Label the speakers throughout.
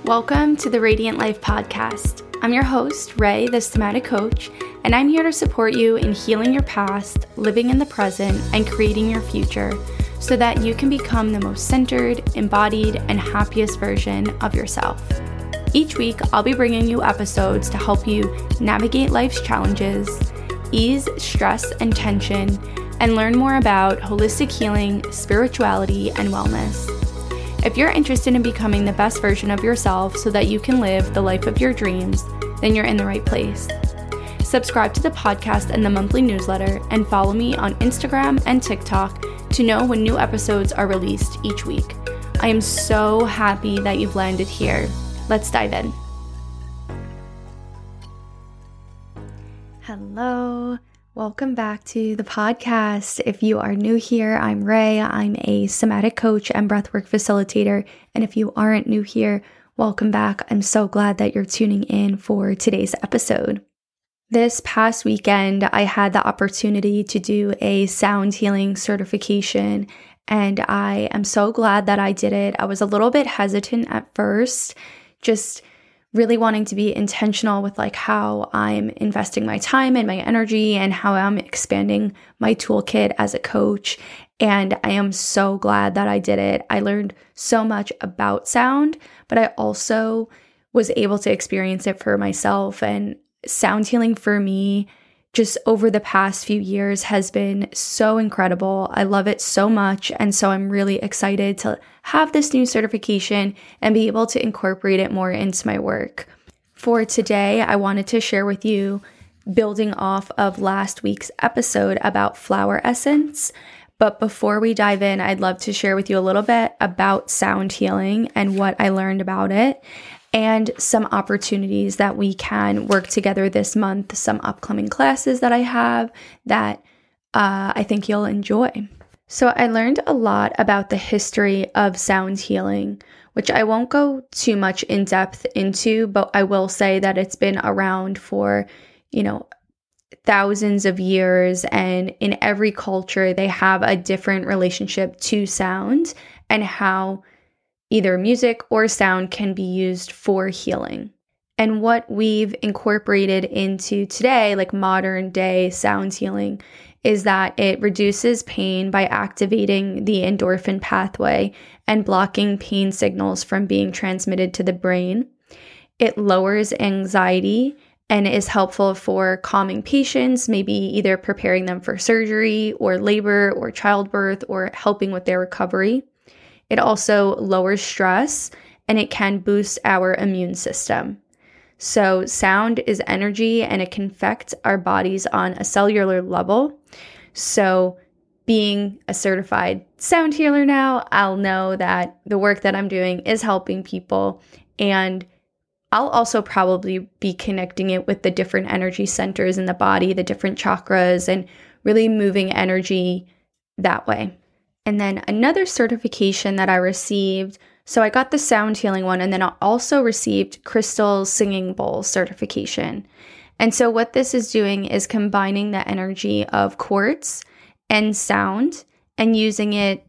Speaker 1: Welcome to the Radiant Life Podcast. I'm your host, Ray, the Somatic Coach, and I'm here to support you in healing your past, living in the present, and creating your future so that you can become the most centered, embodied, and happiest version of yourself. Each week, I'll be bringing you episodes to help you navigate life's challenges, ease stress and tension, and learn more about holistic healing, spirituality, and wellness. If you're interested in becoming the best version of yourself so that you can live the life of your dreams, then you're in the right place. Subscribe to the podcast and the monthly newsletter, and follow me on Instagram and TikTok to know when new episodes are released each week. I am so happy that you've landed here. Let's dive in. Hello. Welcome back to the podcast. If you are new here, I'm Ray. I'm a somatic coach and breathwork facilitator. And if you aren't new here, welcome back. I'm so glad that you're tuning in for today's episode. This past weekend, I had the opportunity to do a sound healing certification, and I am so glad that I did it. I was a little bit hesitant at first, just really wanting to be intentional with how I'm investing my time and my energy and how I'm expanding my toolkit as a coach. And I am so glad that I did it. I learned so much about sound, but I also was able to experience it for myself. And sound healing for me, just over the past few years, has been so incredible. I love it so much. And so I'm really excited to have this new certification and be able to incorporate it more into my work. For today, I wanted to share with you, building off of last week's episode about flower essence. But before we dive in, I'd love to share with you a little bit about sound healing and what I learned about it, and some opportunities that we can work together this month, some upcoming classes that I have that I think you'll enjoy. So I learned a lot about the history of sound healing, which I won't go too much in depth into, but I will say that it's been around for, thousands of years, and in every culture, they have a different relationship to sound and how either music or sound can be used for healing. And what we've incorporated into today, like modern day sound healing, is that it reduces pain by activating the endorphin pathway and blocking pain signals from being transmitted to the brain. It lowers anxiety and is helpful for calming patients, maybe either preparing them for surgery or labor or childbirth or helping with their recovery. It also lowers stress, and it can boost our immune system. So sound is energy, and it can affect our bodies on a cellular level. So being a certified sound healer now, I'll know that the work that I'm doing is helping people, and I'll also probably be connecting it with the different energy centers in the body, the different chakras, and really moving energy that way. And then another certification that I received, so I got the sound healing one, and then I also received Crystal Singing Bowl certification. And so what this is doing is combining the energy of quartz and sound and using it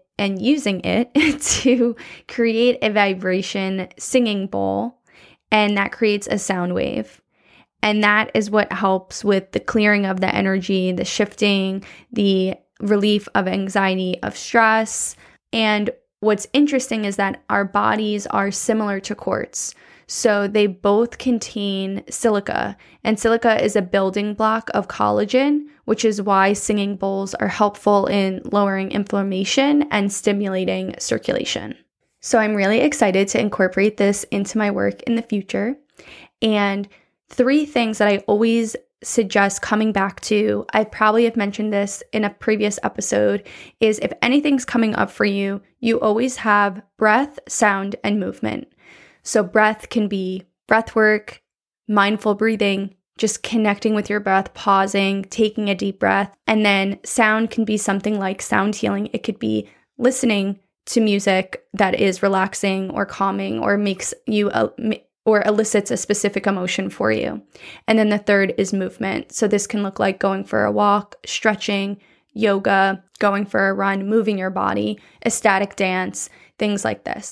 Speaker 1: to create a vibration singing bowl, and that creates a sound wave. And that is what helps with the clearing of the energy, the shifting, the relief of anxiety, of stress. And what's interesting is that our bodies are similar to quartz. So they both contain silica, and silica is a building block of collagen, which is why singing bowls are helpful in lowering inflammation and stimulating circulation. So I'm really excited to incorporate this into my work in the future. And 3 things that I always suggest coming back to, I probably have mentioned this in a previous episode, is if anything's coming up for you, you always have breath, sound, and movement. So breath can be breath work, mindful breathing, just connecting with your breath, pausing, taking a deep breath. And then sound can be something like sound healing. It could be listening to music that is relaxing or calming or makes you or elicits a specific emotion for you. And then the third is movement. So this can look like going for a walk, stretching, yoga, going for a run, moving your body, ecstatic dance, things like this.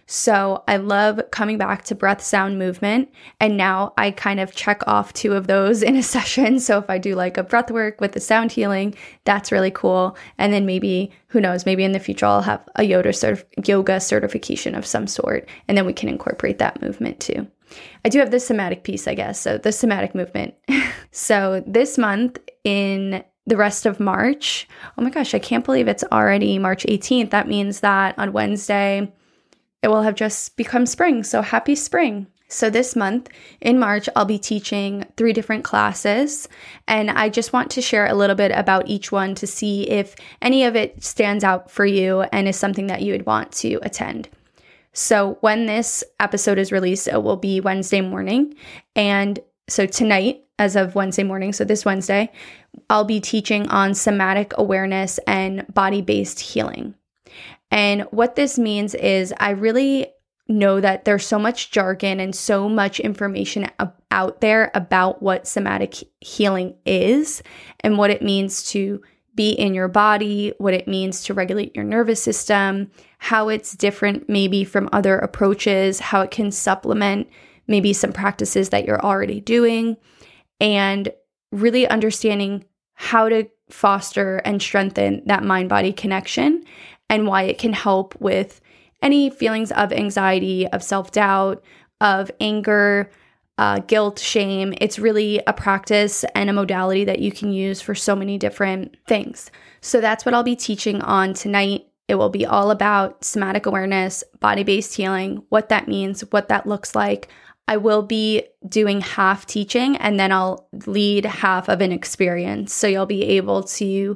Speaker 1: So I love coming back to breath, sound, movement. And now I kind of check off 2 of those in a session. So if I do like a breath work with the sound healing, that's really cool. And then maybe, who knows, maybe in the future I'll have a yoga certification of some sort. And then we can incorporate that movement too. I do have the somatic piece, I guess. So the somatic movement. So this month in the rest of March, oh my gosh, I can't believe it's already March 18th. That means that on Wednesday, it will have just become spring. So happy spring. So this month in March, I'll be teaching 3 different classes. And I just want to share a little bit about each one to see if any of it stands out for you and is something that you would want to attend. So when this episode is released, it will be Wednesday morning. And so tonight, as of Wednesday morning, so this Wednesday, I'll be teaching on somatic awareness and body-based healing. And what this means is I really know that there's so much jargon and so much information out there about what somatic healing is and what it means to be in your body, what it means to regulate your nervous system, how it's different maybe from other approaches, how it can supplement maybe some practices that you're already doing, and really understanding how to foster and strengthen that mind-body connection and why it can help with any feelings of anxiety, of self-doubt, of anger, guilt, shame. It's really a practice and a modality that you can use for so many different things. So that's what I'll be teaching on tonight. It will be all about somatic awareness, body-based healing, what that means, what that looks like. I will be doing half teaching and then I'll lead half of an experience. So you'll be able to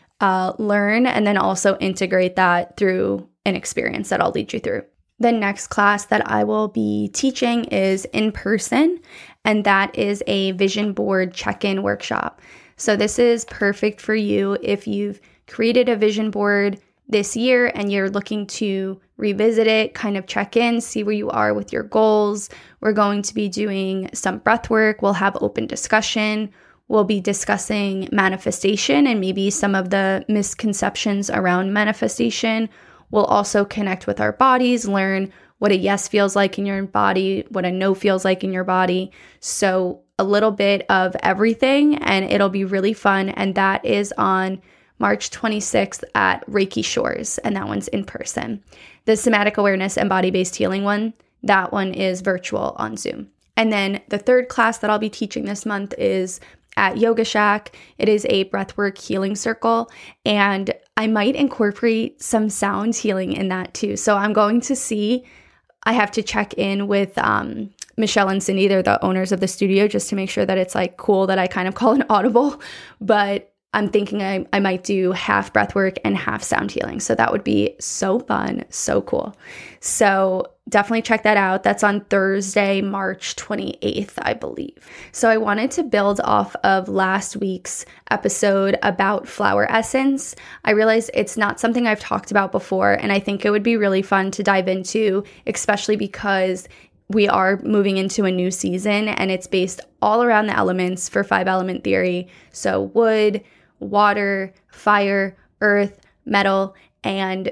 Speaker 1: learn and then also integrate that through an experience that I'll lead you through. The next class that I will be teaching is in person, and that is a vision board check-in workshop. So this is perfect for you if you've created a vision board this year and you're looking to revisit it, kind of check in, see where you are with your goals. We're going to be doing some breath work. We'll have open discussion. We'll be discussing manifestation and maybe some of the misconceptions around manifestation. We'll also connect with our bodies, learn what a yes feels like in your body, what a no feels like in your body. So a little bit of everything, and it'll be really fun. And that is on March 26th at Reiki Shores, and that one's in person. The somatic awareness and body-based healing one, that one is virtual on Zoom. And then the third class that I'll be teaching this month is at Yoga Shack. It is a breathwork healing circle, and I might incorporate some sound healing in that too. So I'm going to see, I have to check in with Michelle and Cindy, they're the owners of the studio, just to make sure that it's like cool that I kind of call an audible, but I'm thinking I might do half breathwork and half sound healing. So that would be so fun, so cool. So definitely check that out. That's on Thursday, March 28th, I believe. So I wanted to build off of last week's episode about flower essence. I realized it's not something I've talked about before, and I think it would be really fun to dive into, especially because we are moving into a new season and it's based all around the elements for 5-element theory. So wood, water, fire, earth, metal, and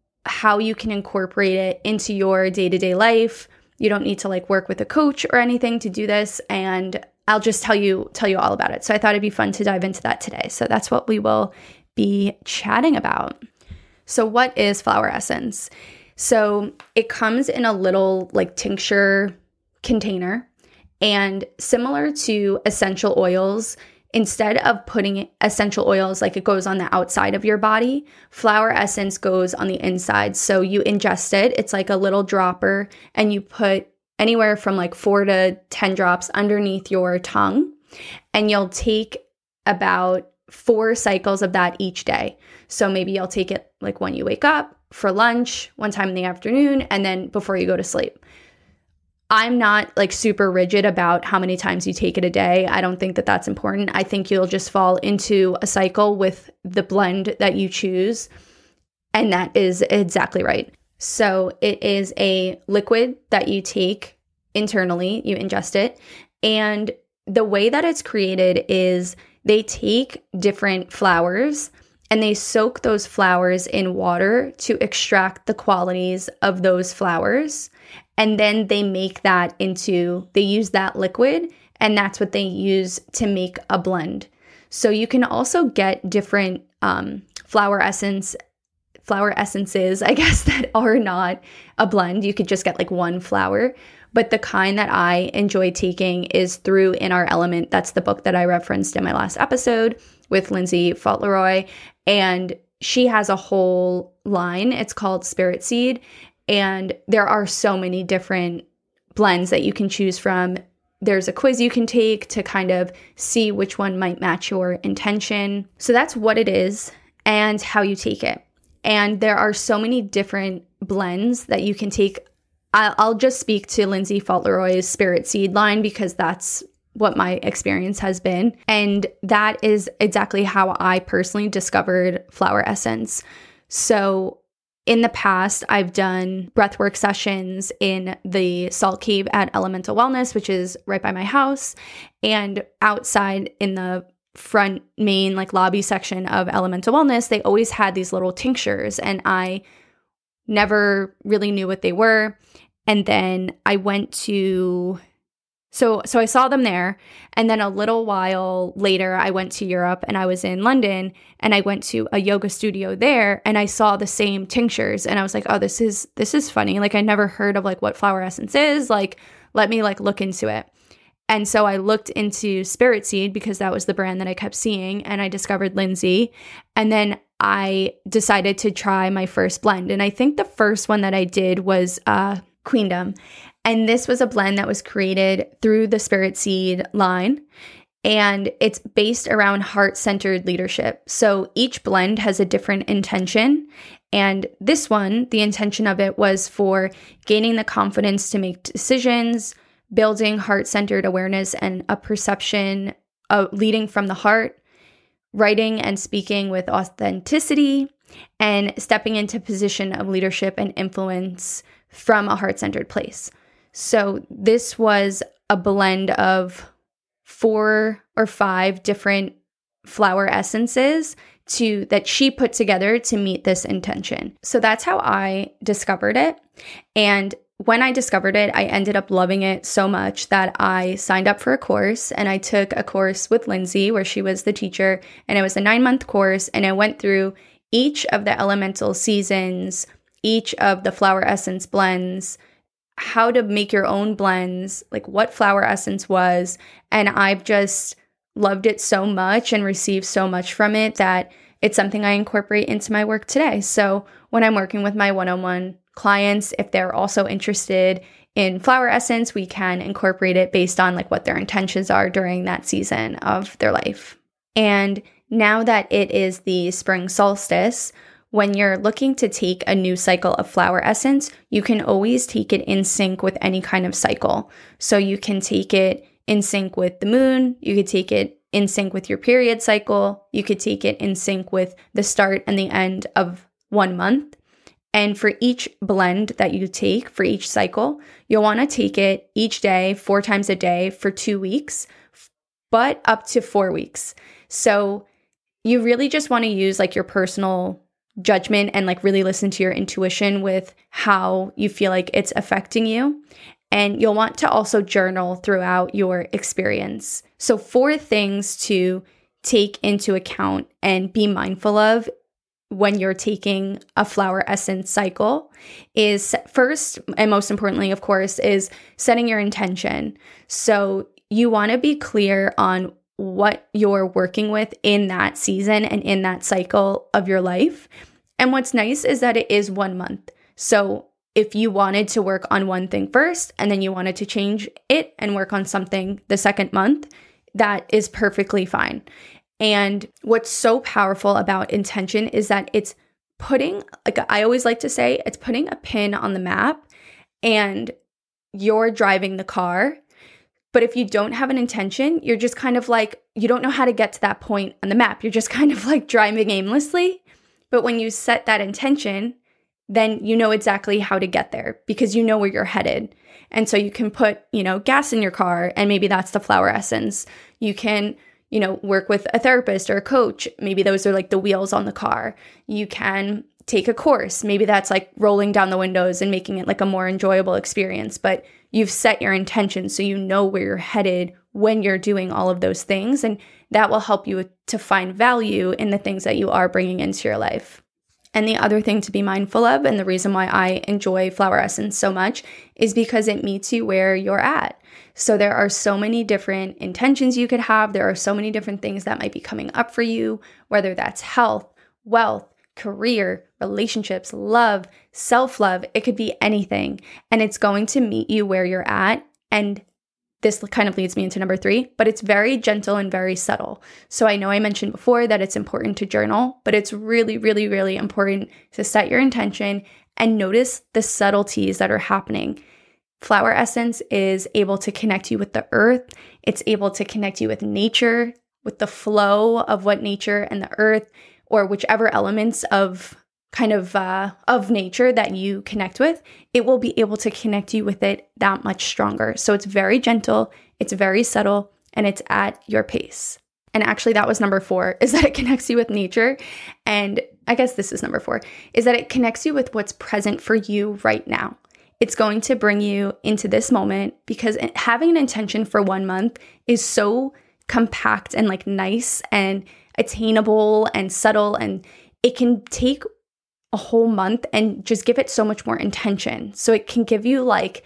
Speaker 1: how you can incorporate it into your day-to-day life. You don't need to like work with a coach or anything to do this, and I'll just tell you all about it. So I thought it'd be fun to dive into that today. So that's what we will be chatting about. So what is flower essence? So it comes in a little like tincture container, and similar to essential oils, instead of putting essential oils like it goes on the outside of your body, flower essence goes on the inside. So you ingest it. It's like a little dropper, and you put anywhere from like 4 to 10 drops underneath your tongue, and you'll take about 4 cycles of that each day. So maybe you'll take it like when you wake up, for lunch, one time in the afternoon, and then before you go to sleep. I'm not like super rigid about how many times you take it a day. I don't think that that's important. I think you'll just fall into a cycle with the blend that you choose, and that is exactly right. So it is a liquid that you take internally, you ingest it, and the way that it's created is they take different flowers and they soak those flowers in water to extract the qualities of those flowers. And then they make that they use that liquid, and that's what they use to make a blend. So you can also get different flower essences, I guess, that are not a blend. You could just get like one flower. But the kind that I enjoy taking is through In Our Element. That's the book that I referenced in my last episode with Lindsay Fauntleroy. And she has a whole line. It's called Spirit Seed. And there are so many different blends that you can choose from. There's a quiz you can take to kind of see which one might match your intention. So that's what it is and how you take it. And there are so many different blends that you can take. I'll just speak to Lindsay Fauntleroy's Spirit Seed line because that's what my experience has been. And that is exactly how I personally discovered flower essence. So in the past, I've done breathwork sessions in the Salt Cave at Elemental Wellness, which is right by my house. And outside in the front main like lobby section of Elemental Wellness, they always had these little tinctures, and I never really knew what they were. And then I went to, so I saw them there. And then a little while later, I went to Europe and I was in London, and I went to a yoga studio there, and I saw the same tinctures, and I was like, oh, this is funny. Like, I never heard of like what flower essence is. Like, let me like look into it. And so I looked into Spirit Seed because that was the brand that I kept seeing, and I discovered Lindsay. And then I decided to try my first blend. And I think the first one that I did was Queendom. And this was a blend that was created through the Spirit Seed line. And it's based around heart-centered leadership. So each blend has a different intention. And this one, the intention of it was for gaining the confidence to make decisions, building heart-centered awareness and a perception of leading from the heart, writing and speaking with authenticity, and stepping into position of leadership and influence from a heart-centered place. So this was a blend of 4 or 5 different flower essences that she put together to meet this intention. So that's how I discovered it. And when I discovered it, I ended up loving it so much that I signed up for a course, and I took a course with Lindsay where she was the teacher, and it was a 9-month course, and I went through each of the elemental seasons, each of the flower essence blends, how to make your own blends, like what flower essence was, and I've just loved it so much and received so much from it that it's something I incorporate into my work today. So when I'm working with my one-on-one clients, if they're also interested in flower essence, we can incorporate it based on like what their intentions are during that season of their life. And now that it is the spring solstice, when you're looking to take a new cycle of flower essence, you can always take it in sync with any kind of cycle. So you can take it in sync with the moon, you could take it in sync with your period cycle, you could take it in sync with the start and the end of one month. And for each blend that you take for each cycle, you'll want to take it each day, 4 times a day for 2 weeks, but up to 4 weeks. So you really just want to use like your personal judgment and like really listen to your intuition with how you feel like it's affecting you. And you'll want to also journal throughout your experience. So 4 things to take into account and be mindful of when you're taking a flower essence cycle is, first and most importantly, of course, is setting your intention. So you want to be clear on what you're working with in that season and in that cycle of your life. And what's nice is that it is 1 month. So if you wanted to work on one thing first and then you wanted to change it and work on something the second month, that is perfectly fine. And what's so powerful about intention is that it's putting, like I always like to say, it's putting a pin on the map and you're driving the car. But if you don't have an intention, you're just kind of like, you don't know how to get to that point on the map. You're just kind of like driving aimlessly. But when you set that intention, then you know exactly how to get there because you know where you're headed. And so you can put, gas in your car, and maybe that's the flower essence. You can work with a therapist or a coach. Maybe those are like the wheels on the car. You can take a course. Maybe that's like rolling down the windows and making it like a more enjoyable experience. But you've set your intention so you know where you're headed when you're doing all of those things. And that will help you to find value in the things that you are bringing into your life. And the other thing to be mindful of, and the reason why I enjoy Flower Essence so much, is because it meets you where you're at. So there are so many different intentions you could have. There are so many different things that might be coming up for you, whether that's health, wealth, career, relationships, love, self-love. It could be anything. And it's going to meet you where you're at. And this kind of leads me into number 3, but it's very gentle and very subtle. So I know I mentioned before that it's important to journal, but it's really, really, really important to set your intention and notice the subtleties that are happening. Flower Essence is able to connect you with the earth. It's able to connect you with nature, with the flow of what nature and the earth, or whichever elements of nature that you connect with, it will be able to connect you with it that much stronger. So it's very gentle, it's very subtle, and it's at your pace. And actually that was number 4, is that it connects you with nature. And I guess this is number 4, is that it connects you with what's present for you right now. It's going to bring you into this moment, because having an intention for 1 month is so compact and like nice and attainable and subtle, and it can take a whole month and just give it so much more intention. So it can give you like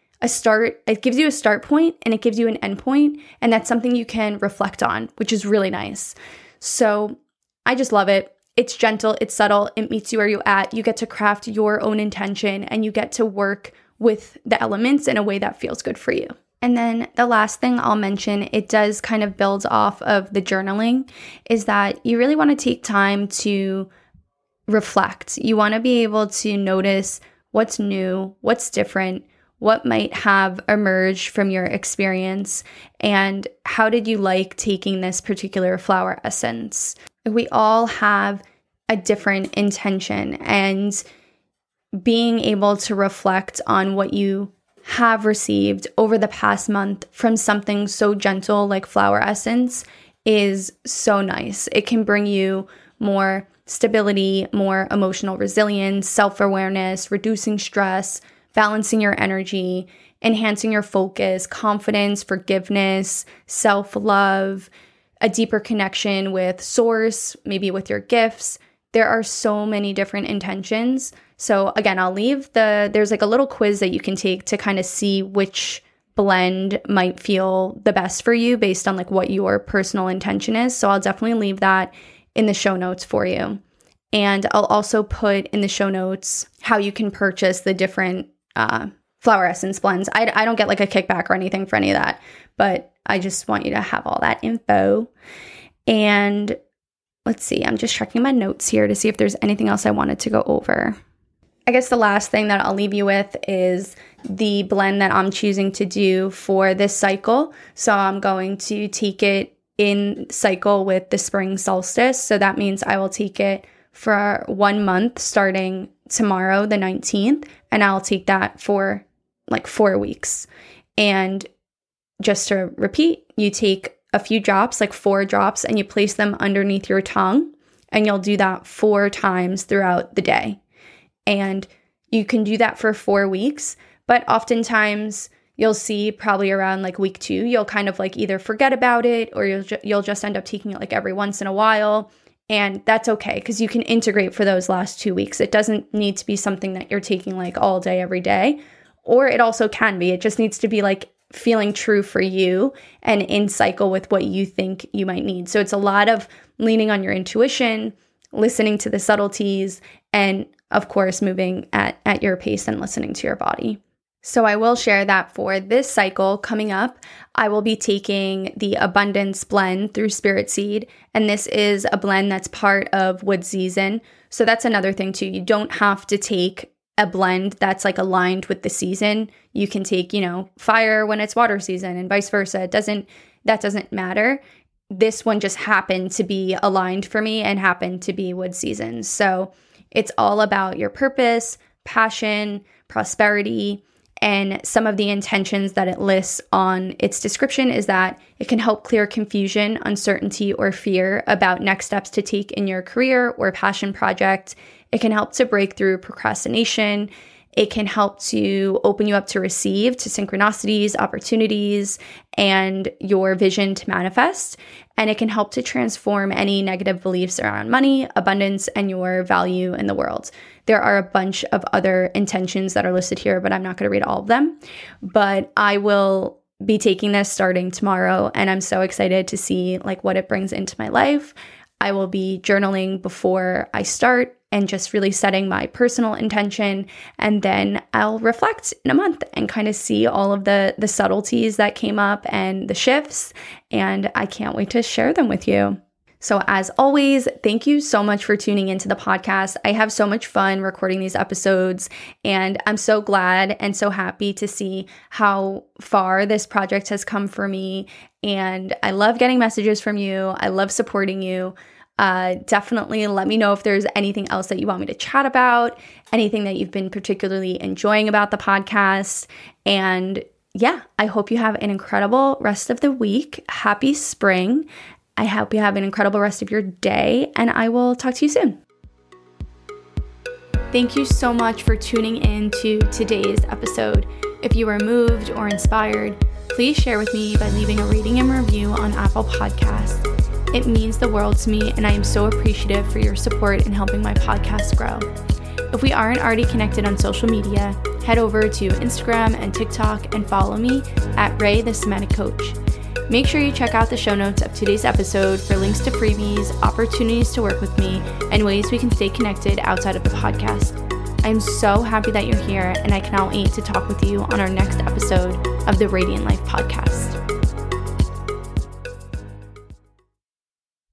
Speaker 1: it gives you a start point and it gives you an end point, and that's something you can reflect on, which is really nice. So I just love it. It's gentle, it's subtle, it meets you where you're at. You get to craft your own intention and you get to work with the elements in a way that feels good for you. And then the last thing I'll mention, it does kind of build off of the journaling, is that you really want to take time to reflect. You want to be able to notice what's new, what's different, what might have emerged from your experience, and how did you like taking this particular flower essence. We all have a different intention, and being able to reflect on what you have received over the past month from something so gentle like flower essence is so nice. It can bring you more stability, more emotional resilience, self-awareness, reducing stress, balancing your energy, enhancing your focus, confidence, forgiveness, self-love, a deeper connection with source, maybe with your gifts. There are so many different intentions. So again, I'll leave there's like a little quiz that you can take to kind of see which blend might feel the best for you based on like what your personal intention is. So I'll definitely leave that in the show notes for you. And I'll also put in the show notes how you can purchase the different flower essence blends. I don't get like a kickback or anything for any of that, but I just want you to have all that info. And let's see, I'm just checking my notes here to see if there's anything else I wanted to go over. I guess the last thing that I'll leave you with is the blend that I'm choosing to do for this cycle. So I'm going to take it in cycle with the spring solstice. So that means I will take it for 1 month starting tomorrow, the 19th, and I'll take that for like 4 weeks. And just to repeat, you take a few drops, like 4 drops, and you place them underneath your tongue, and you'll do that 4 times throughout the day. And you can do that for 4 weeks, but oftentimes you'll see probably around like week 2, you'll kind of like either forget about it, or you'll just end up taking it like every once in a while. And that's okay, because you can integrate for those last 2 weeks. It doesn't need to be something that you're taking like all day, every day, or it also can be. It just needs to be like feeling true for you and in cycle with what you think you might need. So it's a lot of leaning on your intuition, listening to the subtleties, and of course, moving at your pace and listening to your body. So I will share that for this cycle coming up, I will be taking the Abundance Blend through Spirit Seed, and this is a blend that's part of Wood Season. So that's another thing too. You don't have to take a blend that's like aligned with the season. You can take, fire when it's water season and vice versa. That doesn't matter. This one just happened to be aligned for me and happened to be Wood Season. So it's all about your purpose, passion, prosperity, And some of the intentions that it lists on its description is that it can help clear confusion, uncertainty, or fear about next steps to take in your career or passion project. It can help to break through procrastination. It can help to open you up to receive, to synchronicities, opportunities, and your vision to manifest. And it can help to transform any negative beliefs around money, abundance, and your value in the world. There are a bunch of other intentions that are listed here, but I'm not going to read all of them. But I will be taking this starting tomorrow, and I'm so excited to see what it brings into my life. I will be journaling before I start and just really setting my personal intention. And then I'll reflect in a month and kind of see all of the subtleties that came up and the shifts. And I can't wait to share them with you. So as always, thank you so much for tuning into the podcast. I have so much fun recording these episodes, and I'm so glad and so happy to see how far this project has come for me. And I love getting messages from you. I love supporting you. Definitely let me know if there's anything else that you want me to chat about, anything that you've been particularly enjoying about the podcast. And yeah, I hope you have an incredible rest of the week. Happy spring. I hope you have an incredible rest of your day, and I will talk to you soon. Thank you so much for tuning in to today's episode. If you are moved or inspired, please share with me by leaving a rating and review on Apple Podcasts. It means the world to me, and I am so appreciative for your support in helping my podcast grow. If we aren't already connected on social media, head over to Instagram and TikTok and follow me at Ray the Somatic Coach. Make sure you check out the show notes of today's episode for links to freebies, opportunities to work with me, and ways we can stay connected outside of the podcast. I'm so happy that you're here, and I cannot wait to talk with you on our next episode of the Radiant Life Podcast.